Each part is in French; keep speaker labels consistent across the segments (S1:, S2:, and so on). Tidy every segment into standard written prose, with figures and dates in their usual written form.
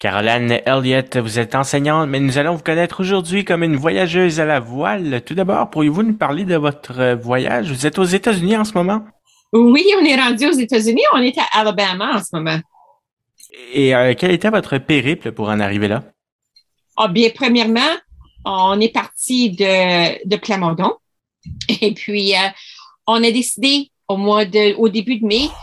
S1: Caroline Elliott, vous êtes enseignante, mais nous allons vous connaître aujourd'hui comme une voyageuse à la voile. Tout d'abord, pourriez-vous nous parler de votre voyage? Vous êtes aux États-Unis en ce moment?
S2: Oui, on est rendu aux États-Unis. On est à Alabama en ce moment.
S1: Et quel était votre périple pour en arriver là?
S2: Ah, bien, premièrement, on est parti de Plamondon. Et puis, on a décidé au début de mai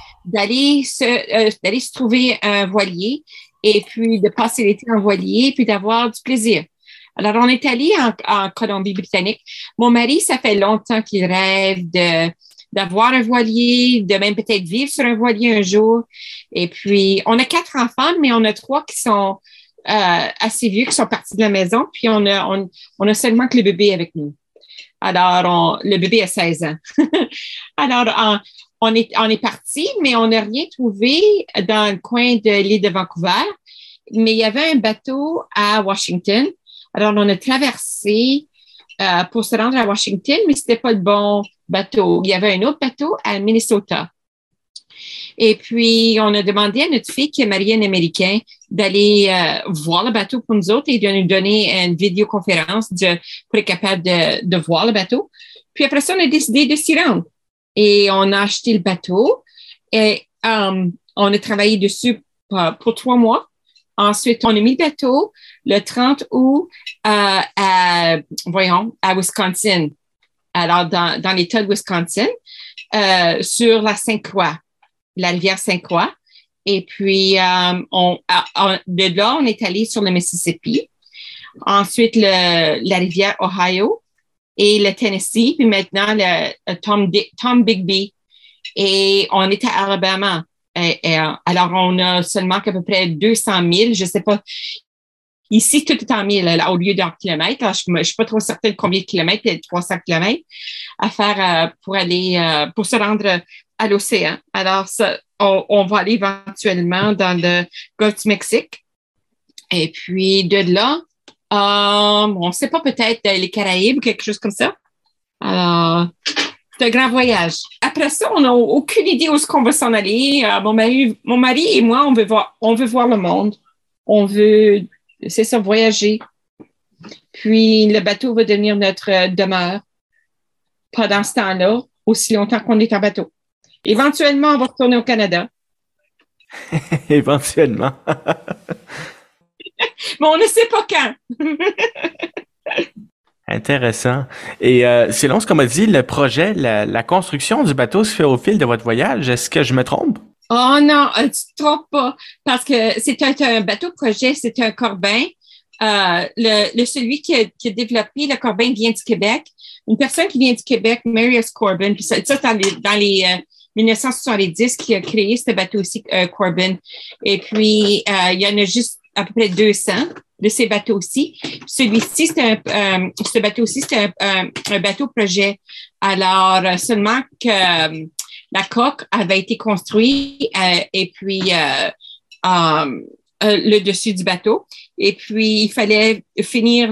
S2: d'aller se trouver un voilier et puis de passer l'été en voilier puis d'avoir du plaisir. Alors, on est allé en Colombie-Britannique. Mon mari, ça fait longtemps qu'il rêve d'avoir un voilier, de même peut-être vivre sur un voilier un jour. Et puis, on a 4 enfants, mais on a 3 qui sont assez vieux, qui sont partis de la maison. Puis, on a seulement que le bébé avec nous. Alors, le bébé a 16 ans. Alors, on est parti, mais on n'a rien trouvé dans le coin de l'île de Vancouver. Mais il y avait un bateau à Washington. Alors, on a traversé pour se rendre à Washington, mais c'était pas le bon bateau. Il y avait un autre bateau à Minnesota. Et puis, on a demandé à notre fille qui est mariée à un Américain d'aller voir le bateau pour nous autres et de nous donner une vidéoconférence pour être capable de voir le bateau. Puis après ça, on a décidé de s'y rendre. Et on a acheté le bateau et on a travaillé dessus pour 3 mois. Ensuite, on a mis le bateau le 30 août à Wisconsin. Alors, dans l'État de Wisconsin, sur la Sainte-Croix, la rivière Sainte-Croix. Et puis, de là, on est allé sur le Mississippi. Ensuite, la rivière Ohio et le Tennessee. Puis maintenant, le Tom Bigby. Et on est à Alabama. Alors, on a seulement à peu près 200 000. Je sais pas. Ici, tout est en mille là, au lieu d'en kilomètres. Alors, je suis pas trop certaine de combien de kilomètres, peut-être 300 kilomètres à faire pour se rendre à l'océan. Alors, ça, on va aller éventuellement dans le Golfe du Mexique. Et puis, de là, on ne sait pas, peut-être les Caraïbes ou quelque chose comme ça. Alors, c'est un grand voyage. Après ça, on n'a aucune idée où est-ce qu'on va s'en aller. Mon mari et moi, on veut voir le monde. On veut, c'est ça, voyager. Puis, le bateau va devenir notre demeure pendant ce temps-là, aussi longtemps qu'on est en bateau. Éventuellement, on va retourner au Canada.
S1: Éventuellement.
S2: Mais on ne sait pas quand.
S1: Intéressant. Et selon ce qu'on m'a dit, le projet, la construction du bateau se fait au fil de votre voyage. Est-ce que je me trompe?
S2: Oh non, tu te trompes pas. Parce que c'est un bateau projet, c'est un Corbin. Celui qui a développé le Corbin vient du Québec. Une personne qui vient du Québec, Marius Corbin, puis ça dans les 1970 qui a créé ce bateau-ci, Corbin. Et puis, il y en a juste à peu près 200 de ces bateaux-ci. Celui-ci, ce bateau-ci, c'était un bateau projet. Alors, seulement que la coque avait été construite et puis le dessus du bateau. Et puis, il fallait finir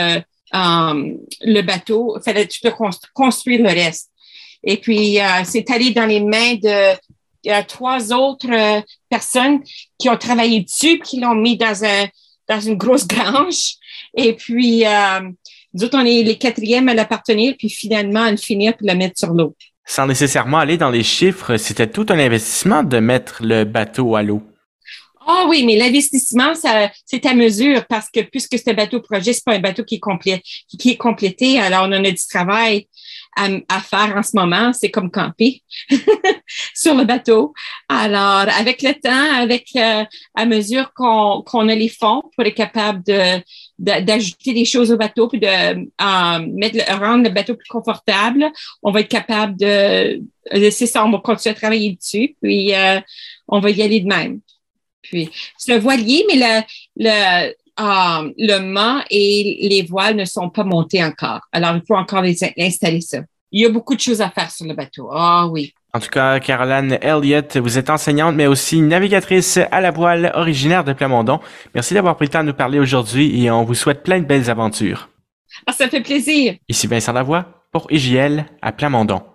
S2: le bateau. Il fallait construire le reste. Et puis, c'est allé dans les mains de 3 autres personnes qui ont travaillé dessus, qui l'ont mis dans une grosse grange. Et puis, nous autres, on est les 4e à l'appartenir, puis finalement, à le finir puis le mettre sur l'eau.
S1: Sans nécessairement aller dans les chiffres, c'était tout un investissement de mettre le bateau à l'eau.
S2: Ah oui, mais l'investissement, c'est à mesure parce que puisque c'est un bateau projet, c'est pas un bateau qui est complété. Alors, on en a du travail à faire en ce moment. C'est comme camper sur le bateau. Alors, avec le temps, à mesure qu'on a les fonds pour être capable d'ajouter des choses au bateau puis rendre le bateau plus confortable, on va être capable c'est ça, on va continuer à travailler dessus puis on va y aller de même. Puis, c'est un voilier, mais le mât et les voiles ne sont pas montés encore. Alors, il faut encore installer ça. Il y a beaucoup de choses à faire sur le bateau. Ah oui.
S1: En tout cas, Caroline Elliott, vous êtes enseignante, mais aussi navigatrice à la voile originaire de Plamondon. Merci d'avoir pris le temps de nous parler aujourd'hui et on vous souhaite plein de belles aventures.
S2: Ah, ça fait plaisir.
S1: Ici Vincent Lavoie pour IJL à Plamondon.